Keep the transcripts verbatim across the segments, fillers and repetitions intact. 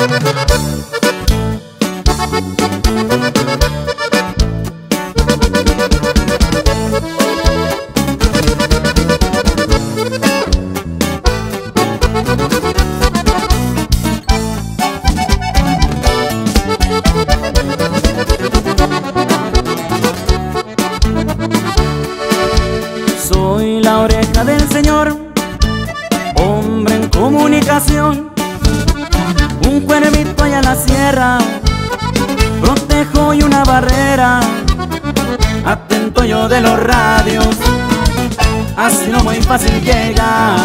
Soy la oreja del Señor, hombre en comunicación, un cuervito allá en la sierra, protejo y una barrera, atento yo de los radios, así no muy fácil llega.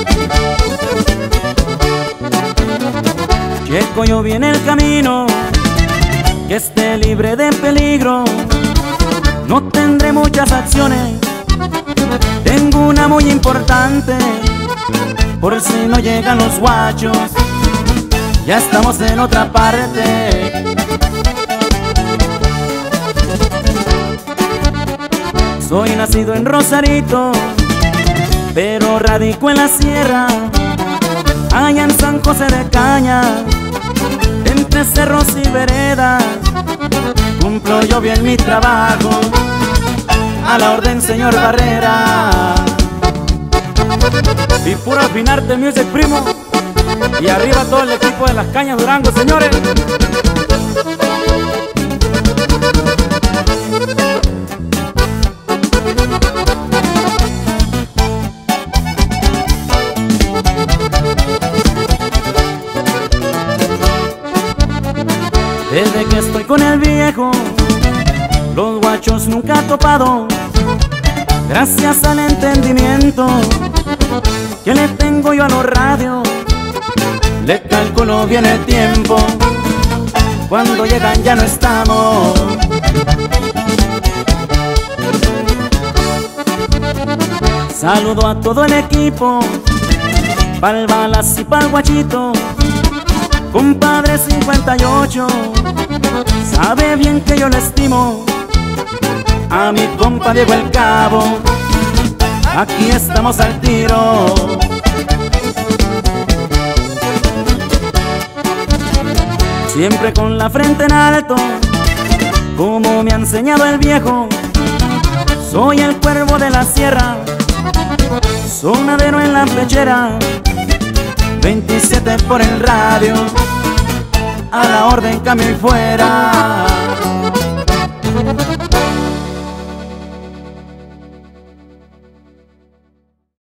Checo yo bien el camino, que esté libre de peligro, no tendré muchas acciones, tengo una muy importante, por si no llegan los guachos, ya estamos en otra parte. Soy nacido en Rosarito, pero radico en la sierra, allá en San José de Caña, entre cerros y veredas, cumplo yo bien mi trabajo, a la orden señor Barrera. Y puro afinarte music, primo, y arriba todo el equipo de Las Cañas Durango, señores. Desde que estoy con el viejo, los guachos nunca he topado, gracias al entendimiento que le tengo yo a los radios, le calculo bien el tiempo, cuando llegan ya no estamos. Saludo a todo el equipo, pa'l Balas y pa'l Guachito, compadre cincuenta y ocho, sabe bien que yo le estimo, a mi compa Diego el Cabo, aquí estamos al tiro. Siempre con la frente en alto, como me ha enseñado el viejo, soy el cuervo de la sierra, sonadero en la pechera, veintisiete por el radio, a la orden cambio y fuera.